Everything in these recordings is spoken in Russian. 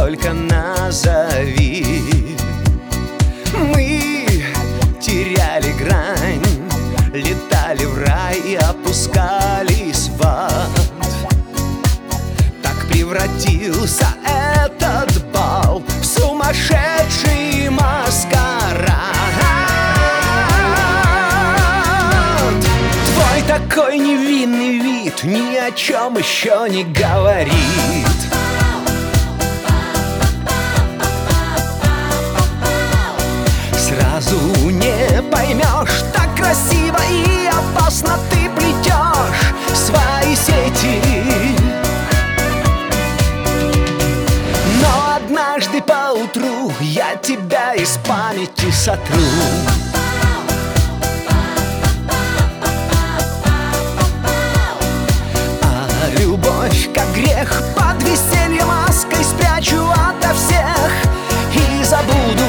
только назови. Мы теряли грань, летали в рай и опускались в ад. Так превратился этот бал в сумасшедший маскарад. Твой такой невинный вид ни о чем еще не говорит. Сразу не поймешь, так красиво и опасно ты плетешь свои сети. Но однажды поутру я тебя из памяти сотру. А любовь, как грех, под веселье маской спрячу ото всех и забуду.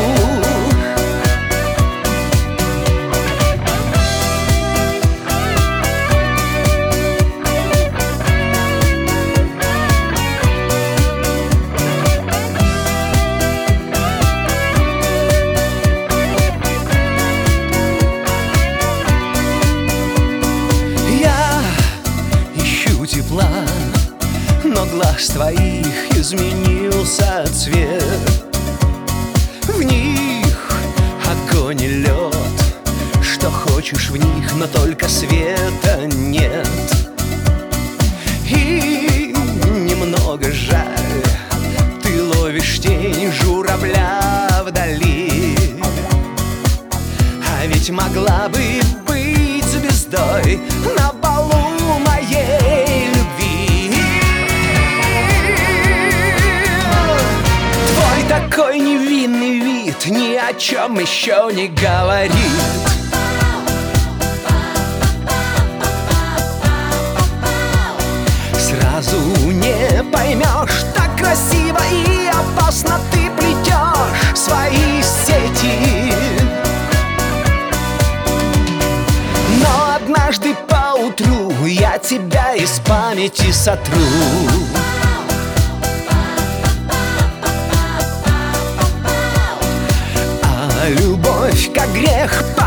Но глаз твоих изменился цвет. В них огонь и лед, что хочешь в них, но только света нет. И немного жаль, ты ловишь тень журавля вдали. А ведь могла бы быть звездой на балу моей любви. Такой невинный вид ни о чем еще не говорит. Сразу не поймешь, так красиво и опасно ты плетешь свои сети. Но однажды поутру я тебя из памяти сотру. Любовь, как грех,